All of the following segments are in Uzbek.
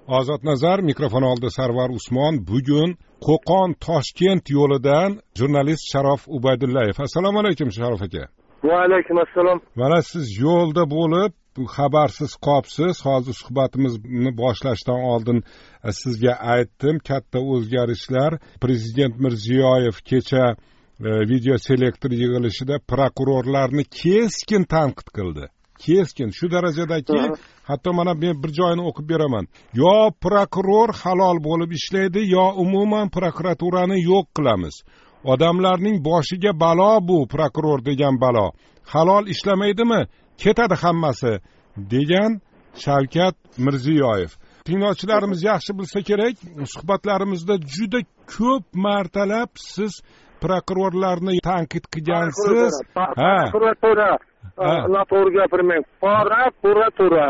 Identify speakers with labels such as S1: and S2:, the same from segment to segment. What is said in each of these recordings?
S1: Ozod Nazar, mikrofon oldida Sarvar Usmon. Bugun Qo'qon Toshkent yo'lidan jurnalist Sharof Ubaydullayev. Assalomu alaykum Sharof aka.
S2: Va alaykum assalom.
S1: Mana siz yo'lda bo'lib, xabarsiz qolibsiz. Hozir suhbatimizni boshlashdan oldin sizga aytdim, katta o'zgarishlar. Prezident Mirziyoyev kecha video selektor yig'ilishida prokurorlarni keskin tanqid qildi. Keskin, shu darajadaki, hatto mana men bir joyini o'qib beraman. Yo prokuror halol bo'lib ishlaydi, yo umuman prokuraturani yo'q qilamiz. Odamlarning boshiga balo bu prokuror degan balo. Halol ishlamaydimi? Ketadi hammasi degan Shavkat Mirziyoyev. Tinglovchilarimiz yaxshi bilsa kerak, suhbatlarimizda juda ko'p martalab siz prokurorlarni tanqid qilgansiz.
S2: Prokuratura noto'g'ri gapirmang. Prokuratura.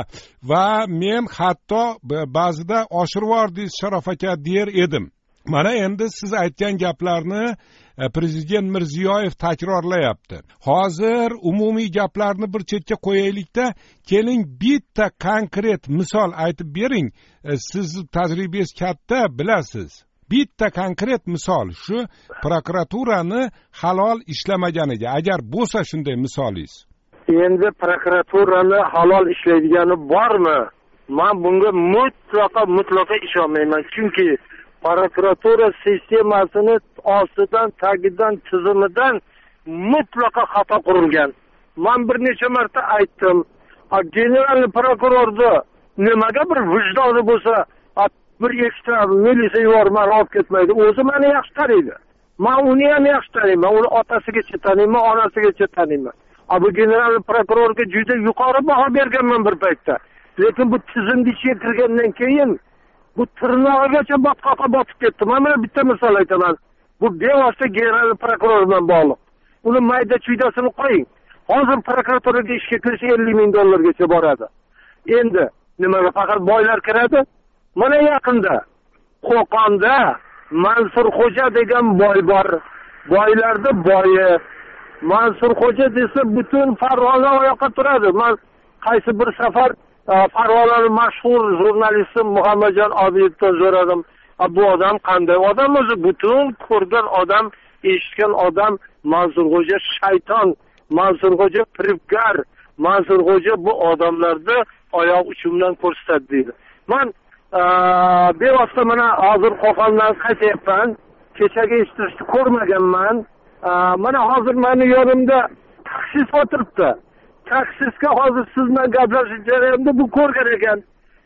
S1: Va men hatto ba'zida oshirib yubordingiz Sharof aka der edim. Mana endi siz aytgan gaplarni Prezident Mirziyoyev takrorlayapti. Hozir umumiy gaplarni bir chetga qo'yaylikda, keling bitta konkret misol aytib bering. Siz tajribangiz katta, bilasiz. Bitta konkret misol shu prokuraturani halol ishlamaganiga, agar bo'lsa shunday misolingiz.
S2: Endi prokuraturani halol ishlaydigani bormi? Men bunga mutlaqo ishonmayman. Chunki prokuratura sistemasini ostidan, tagidan, tizimidan mutlaqo xato qurilgan. Men bir necha marta aytdim. General prokurorni nimaga bir vijdoni bo'lsa, bir ekstra militsiya yubormay olib ketmaydi. O'zi meni yaxshi taniydi. Men uni ham yaxshi taniyman. Uni otasigacha taniyman, onasigacha taniyman. Bu general prokurorga juda yuqori baho berganman bir paytda. Lekin bu tizimga ichiga kirgandan keyin bu tirnog'igacha botqoqqa botib ketdi. Mana bitta misol aytaman. Bu bevosita general prokuror bilan bog'liq. Uni mayda-chuydasini qo'ying. Hozir prokuraturaga ishga kirish $50,000 boradi. Endi nimaga faqat boylar kiradi? Mana yaqinda Qo'qonda Mansur Xo'ja degan boy bor. Boylarda boyi. Mansur Xo'ja desa butun Farg'ona oyoqqa turadi. Men qaysi bir safar Farg'onaning mashhur jurnalisti Muhammadjon Obidovdan so'radim. Bu odam qanday odam o'zi? Butun ko'rgan odam, eshitgan odam Mansur Xo'ja shayton, Mansur Xo'ja firibgar, Mansur Xo'ja bu odamlarni oyoq uchi bilan ko'rsatadi deydi. Men bevosita mana hozir Qo'qondan qaytyapman. Kechagi eshitishni ko'rmaganman. Mana hozir meni yonimda taksis o'tiribdi. Taksisga hozir siz bilan gaplashish jarayonida bu ko'rgan ekan.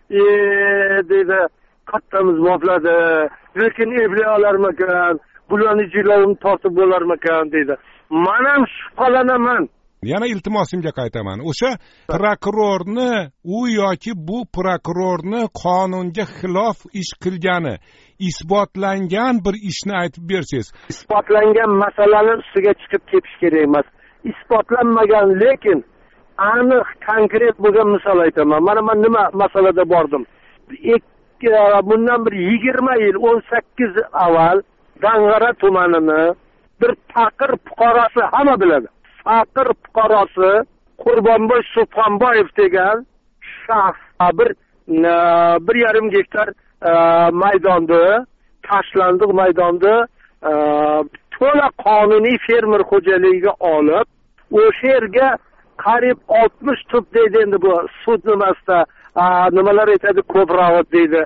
S2: Deydi, qattamiz mopladi. Lekin eplay olarmikan? Bularni jilovini tortib bo'larmikan deydi. Men ham shubhalanaman.
S1: Yana iltimosimga qaytaman. O'sha prokurorni u yoki bu prokurorni qonunga xilof ish qilgani isbotlangan bir ishni aytib bersangiz.
S2: Isbotlangan masalalar ustiga chiqib ketish kerak emas. Isbotlanmagan, lekin aniq konkret bo'lgan misol aytaman. Mana men nima masalada bordim. Bundan bir 20 yil 18 avval Dang'ara tumanini bir faqir fuqarosi, hamma biladi. Faqir fuqarosi Qurbonboy Subhanboyev degan shaxs 1,5 gektar maydonda, tashlandiq maydonda to'la qonuniy fermer xo'jaligiga olib, o'sha yerga qariyb 60 tup deydi, endi bu sud nimasida nimalar aytadi, ko'proq deydi.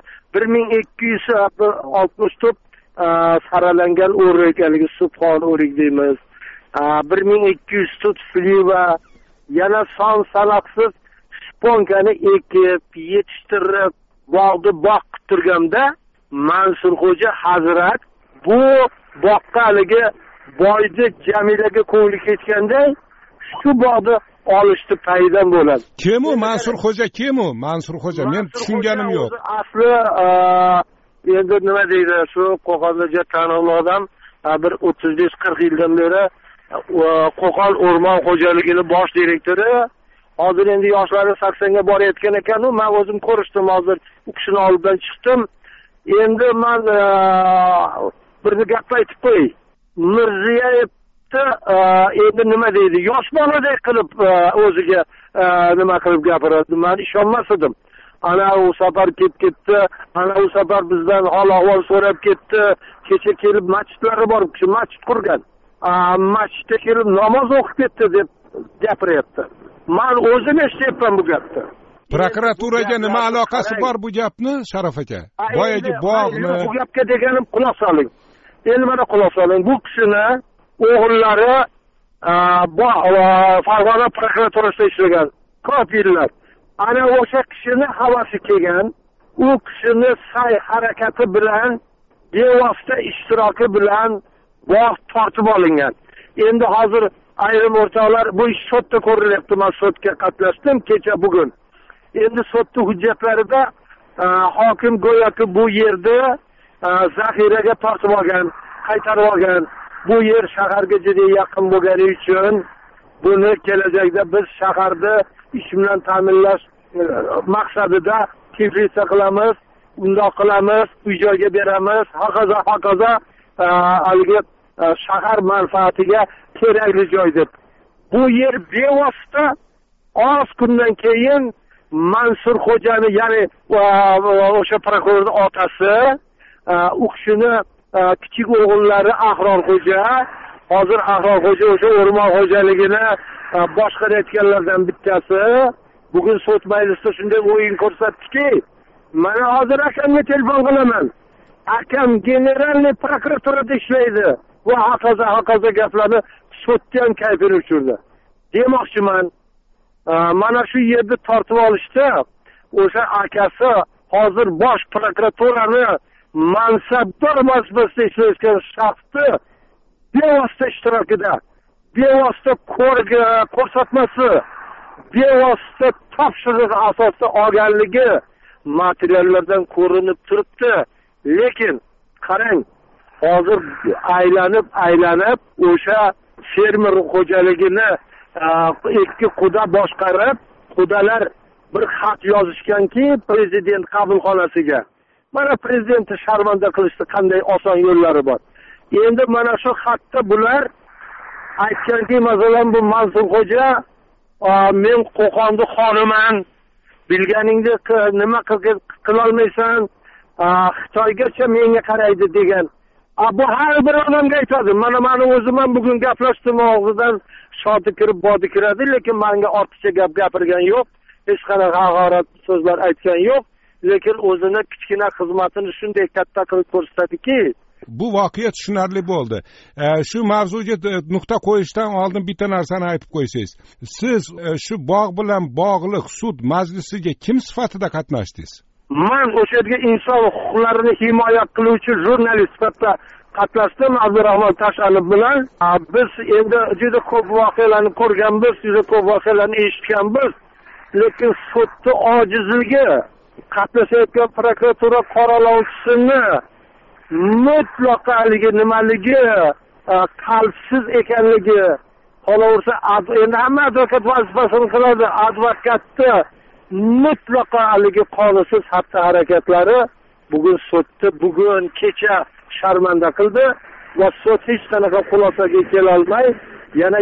S2: 1260 tup saralangan o'rik, ekanligi subhon o'rik deymiz. 1200 tut sliva, yana son sanoqsiz shponkani ekib, yetishtirib, bog'ni boqib turganda Mansur Xo'ja Hazrat bu boqqa haligi boyni Jamilaga ko'ngli ketganda shu bog'ni olishdi paydan bo'ladi.
S1: Kim u Mansur Xo'ja? Kim u Mansur Xo'ja? Men tushunganim yo'q.
S2: Asli endi nima deydi, shu Qo'qonda taniqli odam, bir 35-40 yildan beri Qo'qon o'rmon xo'jaligini bosh direktori. Hozir endi yoshlari 80 ga borayotgan ekan. Men o'zim ko'rishdim, hozir u kishini oldidan chiqdim. Endi men bir gap aytib qo'y. Mirziyevni endi nima deydi? Yosh boladek qilib o'ziga nima qilib gapiradi. Men ishonmas edim. ana u safar kelib ketdi, ana u safar bizdan hol ahvol so'rab ketdi, kecha kelib masjidlari bor, kishi masjid qurgan, masjidga kelib namoz o'qib ketdi deb gapiryapti. Men o'zim eshityapman bu gapni.
S1: Prokuraturaga nima aloqasi bor bu gapni, Sharof aka? Boyagi bog'ni
S2: bu gapga deganim quloq soling. Endi mana quloq soling. Bu kishini o'g'illari Farg'ona prokuraturasida ishlagan ko'p yillar. Ana o'sha kishini havasi kelgan, u kishini sa'y harakati bilan, bevosita ishtiroki bilan bog' tortib olingan. Endi hozir ayrim o'rtoqlar bu ish sudda ko'rilyapti. Men sudga qatnashdim kecha bugun. Endi sudning hujjatlarida hokim go'yoki bu yerda zaxiraga tortib olgan, qaytarib olgan. Bu yer shaharga juda yaqin bo'lgani uchun buni kelajakda biz shaharda ish bilan ta'minlash maqsadida teplitsa qilamiz, undoq qilamiz, uy-joyga beramiz, hokazo haligi shahar manfaatiga kerakli joy deb. Bu yer bevosita oz kundan keyin Mansur Xo'jani, ya'ni o'sha prokurorning otasi, u kishini kichik o'g'illari Ahror Xo'ja, hozir Ahror Xo'ja o'sha o'rmon xo'jaligini boshqarayotganlardan bittasi bugun sud majlisida shunday o'yin ko'rsatdiki, mana hozir akamga telefon qilaman. Akam generalniy prokuraturada ishlaydi va hokazo gaplarni sudda ham kayfini uchirdi. Demoqchiman, mana shu yerda tortib olishdi. O'sha akasi hozir bosh prokuraturani mansabdor vazifasida ishlayotgan shaxsni bevosita ishtirokida, bevosita ko'rsatmasi, bevosita topshiriq asosida olganligi materiallardan ko'rinib turibdi. Lekin qarang, hozir aylanib o'sha fermer xo'jaligini ikki quda boshqarib, qudalar bir xat yozishganki prezident qabulxonasiga. Mana prezidentni sharmanda qilishda qanday oson yo'llari bor. Endi mana shu xatda bular aytganki, masalan bu Mansur Xo'ja, men Qo'qonning xoniman, bilganingdek nima qila olmaysan, Xitoygacha menga qaraydi degan. Bu har bir odamga aytadi. Mana o'zim ham bugun gaplashdim, og'zidan shoti kirib bodi kiradi, lekin menga ortiqcha gap gapirgan yo'q, hech qanaqa haqorat so'zlar aytgan yo'q, lekin o'zini kichkina xizmatini shunday katta qilib ko'rsatdiki,
S1: bu voqea tushunarli bo'ldi. Shu mavzuga nuqta qo'yishdan oldin bitta narsani aytib qo'ysangiz. Siz shu bog' bilan bog'liq sud majlisiga kim sifatida qatnashdingiz?
S2: Men o'sha yerga inson huquqlarini himoya qiluvchi jurnalist sifatida qatnashdim Abdurahmon Tashanov bilan. Biz endi juda ko'p voqealarni ko'rganmiz, juda ko'p voqealarni eshitganmiz, lekin sudning ojizligi, qatnashayotgan prokuratura qoralovchisini mutlaqo nimaligi, qalbsiz ekanligi, qolaversa endi hamma advokat vazifasini qiladi, advokatni mutlaqo qonunsiz xatti-harakatlari bugun sudda kecha sharmanda qildi va sud hech qanaqa xulosaga kela olmay yana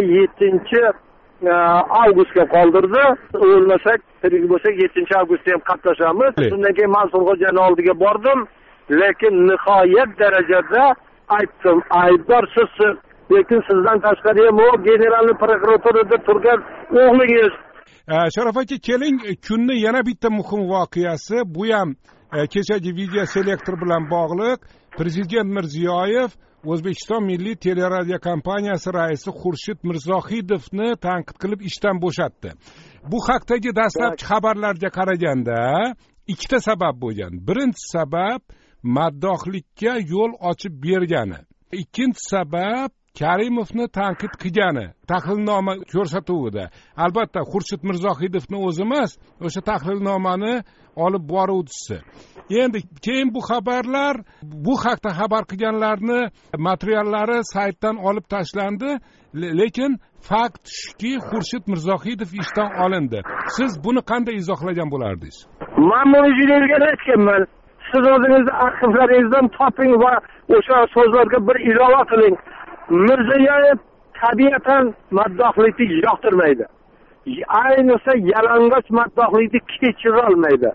S2: 7-avgustga qoldirdi. O'lmasak, tirik bo'lsak 7-avgustda ham qatnashamiz. Shundan keyin Mansur Xo'jani oldiga bordim, lekin nihoyat darajada aytdim, aybdorsiz, lekin sizdan tashqari ham u generalniy prokuraturada turgan o'g'lingiz.
S1: Sharof aka, keling, kunni yana bitta muhim voqeasi, bu ham kechagi video selektor bilan bog'liq. Prezident Mirziyoyev O'zbekiston Milliy teleradio kompaniyasi raisi Xurshid Mirzohidovni tanqid qilib ishdan bo'shatdi. Bu haqdagi dastlabki xabarlarga qaraganda ikkita sabab bo'lgan. Birinchi sabab maddohlikka yo'l ochib bergani. Ikkinchi sabab Karimovni tanqid qilgani, tahlilnoma ko'rsatuvida. Albatta, Xurshid Mirzohidovni o'zi emas, o'sha tahlilnomani olib boruvchisi. Endi keyin bu xabarlar, bu haqda xabar qilganlarni materiallari saytdan olib tashlandi, lekin fakt shuki, Xurshid Mirzohidov ishdan olindi. Siz buni qanday izohlagan bo'lardingiz?
S2: Men buni juda ilgari aytganman. Siz o'zingiz arxivlaringizdan toping va o'sha so'zlarga bir ilova qiling. Mirziyoyev tabiatan maddohlikni yoqtirmaydi. Ayniqsa yalang'och maddohlikni kechira olmaydi.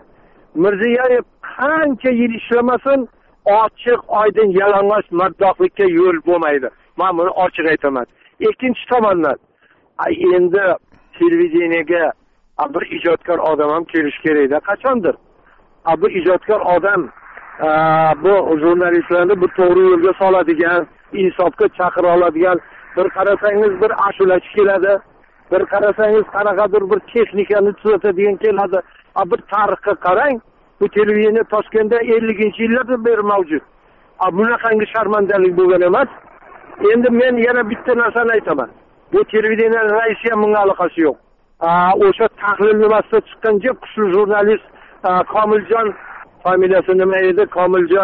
S2: Mirziyoyev qancha yil ishlamasin, ochiq oydin yalang'och maddohlikka yo'l bo'lmaydi. Men buni ochiq aytaman. Ikkinchi tomondan endi televideniyega bir ijodkor odam ham kelish kerak-da, qachondir. Bu ijodkor odam bu jurnalistlarni bir to'g'ri yo'lga soladigan, insofga chaqira oladigan, bir qarasangiz bir ashulachi keladi, bir qarasangiz qanaqadir bir texnikani tuzatadigan keladi. Bir tarixga qarang, bu televideniya Toshkentda 50-yillardan beri mavjud. Bunaqangi sharmandalik bo'lgan emas. Endi men yana bitta narsani aytaman. Bu televideniya raisi ham bunga aloqasi yo'q. O'sha tahlil nimasida chiqqan kuchli jurnalist Komiljon, familiyasi nima edi? Komiljon,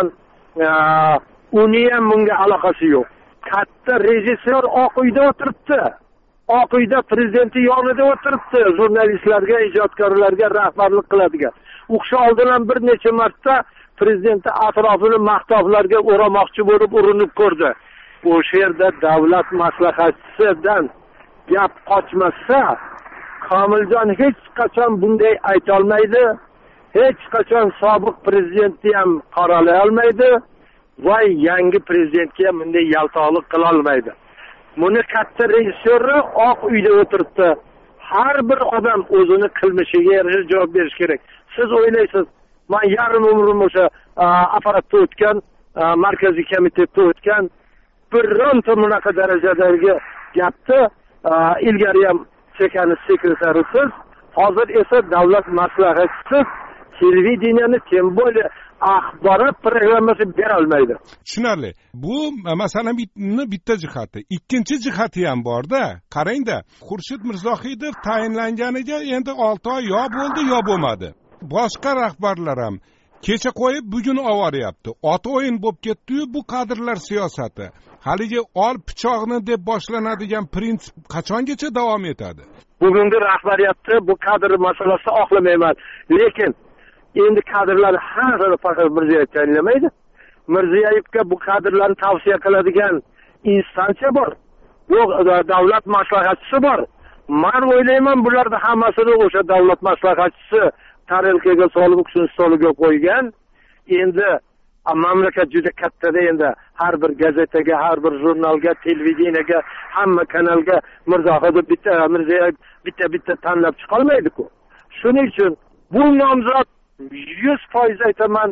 S2: uni ham bunga aloqasi yo'q. Katta rejissyor Oq uyda o'tiribdi. Oq uyda prezidenti yonida o'tiribdi, jurnalistlarga, ijodkorlarga rahbarlik qiladigan. U kishi oldin bir necha marta prezidenti atrofini maqtovlarga o'ramoqchi bo'lib urinib ko'rdi. O'sha yerda davlat maslahatchisidan gap qochmasa, Komiljon hech qachon bunday ayta olmaydi. Hech qachon sobiq prezidentni ham qoralay olmaydi va yangi prezidentga ham bunday yaltoqlik qila olmaydi. Buni katta rejissyori Oq uyda o'tiribdi. Har bir odam o'zini qilmishiga yarasha javob berish kerak. Siz o'ylaysiz, men yarim umrim o'sha apparatda o'tgan, markaziy komitetda o'tgan, bironta bunaqa darajadagi gapni ilgari ham sekretarisiz, hozir esa davlat maslahatchisi televideniyani tem bo'ldi axborot programmasi bera olmaydi.
S1: Tushunarli. Bu masalan bitta jihati. Ikkinchi jihati ham bor-da. Qarang-da, Xurshid Mirzohidov tayinlanganiga endi 6 oy yo bo'ldi, yo bo'lmadi. Boshqa rahbarlar ham kecha qo'yib bugun ovoryapti. Ota o'yin bo'lib ketdi-yu, bu kadrlar siyosati. Haligi ol pichoqni deb boshlanadigan prinsip qachongacha davom etadi?
S2: Bugungi rahbariyatni bu kadr masalasini oqlamayman. Lekin endi kadrlar hammasini faqat Mirziyoyev tayinlamaydi. Mirziyoyevga bu kadrlarni tavsiya qiladigan instansiya bor. Bu davlat maslahatchisi bor. Men o'ylayman, bularda hammasini o'sha davlat maslahatchisi tarelkaga solib, uksin stoliga qo'ygan. Endi mamlakat juda kattada, endi har bir gazetaga, har bir jurnalga, televideniyaga, hamma kanalga Mirziyoyev bitta tanlab chiqa olmaydi-ku. Shuning uchun bu nomzod 100% aytaman,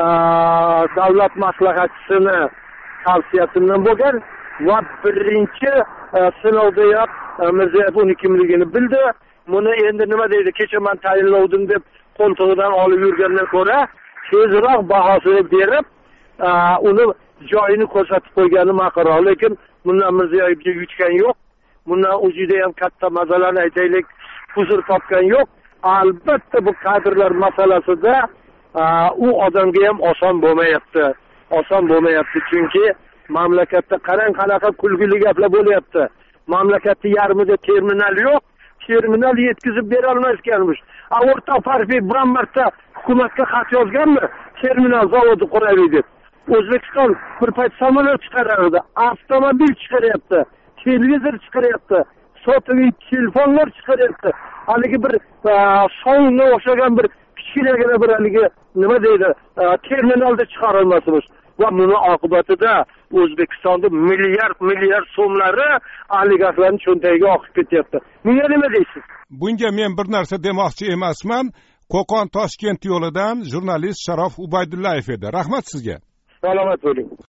S2: davlat maslahatchisini tavsiyasidan bo'lgan va birinchi sinovdayoq Mirziyoyev uni kimligini bildi. Buni endi nima deydi, kecha men tayinlovdim deb qo'ltig'idan olib yurgandan ko'ra tezroq bahosini berib, uni joyini ko'rsatib qo'ygani ma'qulroq. Lekin bundan Mirziyoyevga yutgan yo'q. Bundan o'zida ham katta mazalarni aytaylik, huzur topgan yo'q. Albatta bu kadrlar masalasida u odamga ham oson bo'lmayapti. Oson bo'lmayapti, chunki mamlakatda qarang qanaqa kulgili gaplar bo'lyapti. Mamlakatning yarmida terminal yo'q. Terminal yetkazib bera olmasganmish. O'rta farqiy biron marta hukumatga xat yozganmi? Terminal zavodi quraylik deb. O'zbekiston bir payt samolyot chiqarardi, avtomobil chiqaryapti, televizor chiqaryapti, sotuvli telefonlar chiqaryapti. Haligi bir so'ngga o'xshagan bir kichkinagina bir haligi nima deydi, terminalda chiqarilmasmish. Va buni oqibatida O'zbekistonda milliard so'mlari oligarxlarning cho'ntagiga oqib ketyapti. Bunga nima deysiz?
S1: Bunga men bir narsa demoqchi emasman. Qo'qon Toshkent yo'lidan jurnalist Sharof Ubaydullayev edi. Rahmat sizga.
S2: Salomat bo'ling.